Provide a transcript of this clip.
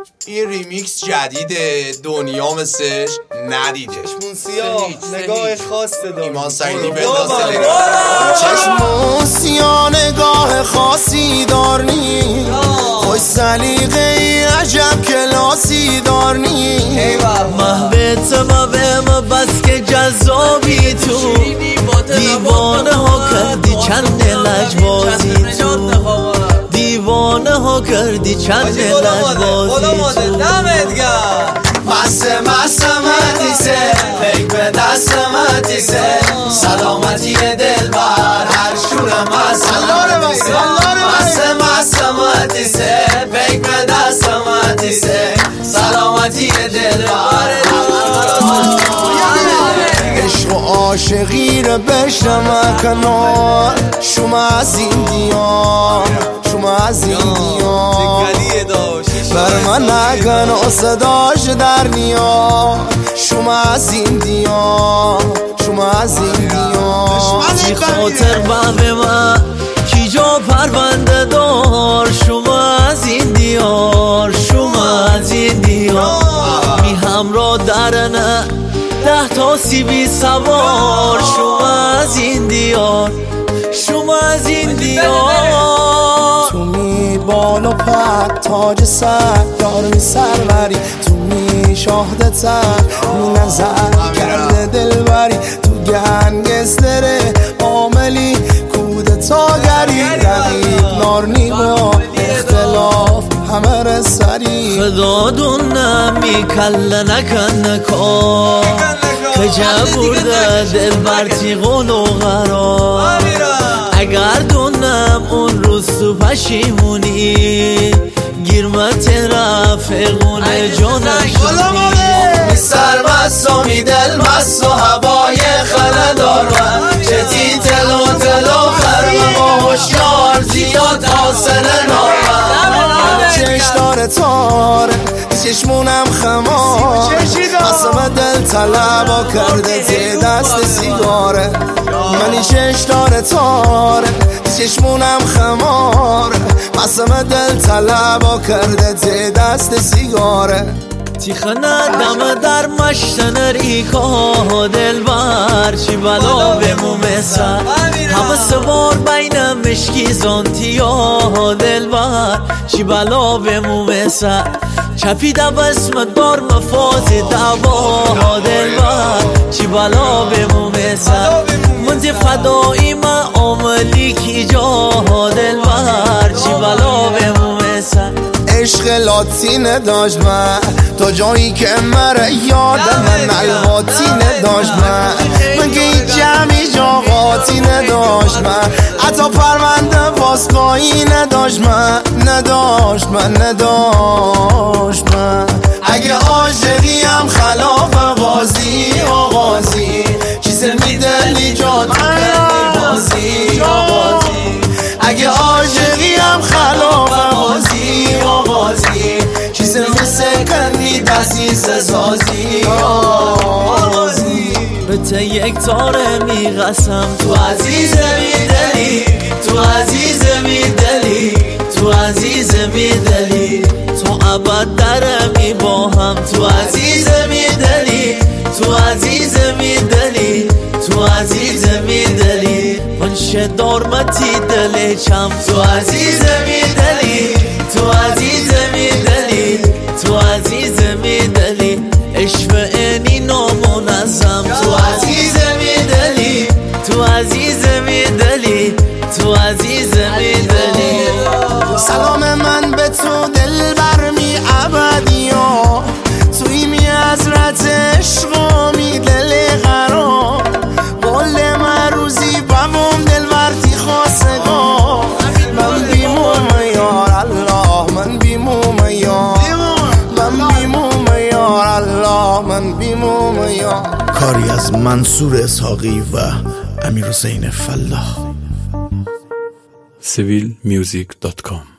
این ریمیکس جدیده، دنیا مثلش ندیده. چشمون سیاه نگاه خاص داره. ایمان سعیدی بنداز چشمون سیاه نگاه خاصی دارنی، خوش سلیقه ای عجب کلاسی دارنی. محبت ما بس که جذابی تو، دیوانه ها کردی چند لجبازی تو، دیوانه ها کردی چند لجبازی تو. مست متیسه فکر به دست متیسه، سلامتی دل بر هر شورم مست متیسه فکر به دست متیسه، سلامتی دل بر عشق و عاشقی رو بشنم کنار، شما از این دیار، شما از این دیار بر من نکن و صداش در میاد، شما از این دیار، شما از این دیار. بی خاطر به من کی جا پرونده دار، شما از این دیار، شما از این دیار. می همراه درنه 10 تا سیبی سوار، شما از این دیار، شما از این دیار. تو می بال و پر تاج سر دار می سروری، تو می شاهده تر می نظر کرده دلبری، تو گنگستره عاملی کودتاگری، رقیب نارنی با اختلاف همه رسری. خدا دونم می کل نکن کار، کجا برده دل بر تیغون و قرار. اگر دونم اون روز تو پشیمونی، گیرمت رفقونه جانش شدی. سرمست و می دل مست و هوای خندار و چتی تلو خرم و هشیار زیاد حاصل نار. چشدار تاره چشمونم خماره، قسم دل طلبا کرده ته دست سیگاره. منی چشدار تاره چشمونم خماره، قسم دل طلبا کرده ته دست سیگاره. تیخنه دم در مشتن ریکا دل بر چی بلا بمومه سر، همه سوار بین مشکی زانتیا دل بر چی بلا بمومه سر. چپیده بسم دار مفاز دوا دل بر چی بلا بمومه سر. منزی فدایی ما عملی کی جا دل بر چی بلا بمومه سر. عشق لاتین داشت من تا جایی که مره یادم من الواتی نداشت من که این جمعی جاقاتی نداشت من، حتی پرونده باسکایی نداشت من اگه عاشقیم خلاف بازی آغازی، چیز میدلی جا تو کردی بازی آغازی. اگه عاشقیم خلاف بازی آغازی، چیز مثل کندی دستیس سازی آغازی. به ته یک تاره میقسم تو عزیز میدلی، تو عزیز میدلی، تو عزیز میدلی. تو ابد در میباهم تو عزیز میدلی، تو عزیز میدلی، تو عزیز میدلی. من شدارمتی دلی چم تو عزیز میدلی، تو عزیز میدلی، تو عزیز میدلی. عشق اینی نامنظم تو عزیز میدلی، تو عزیز میدلی، تو عزیز میدلی. سلام من به تو دل برمی ابدیا، توی می حضرت عشق و می دل قرار. قول من روزی بموم دل ورتی خواستگاه، من بیموم یار الله، من بیموم یار، من بیموم یار الله، من بیموم یار. کاری از منصور اسحاقی و امیر حسین فلاح. civilmusic.com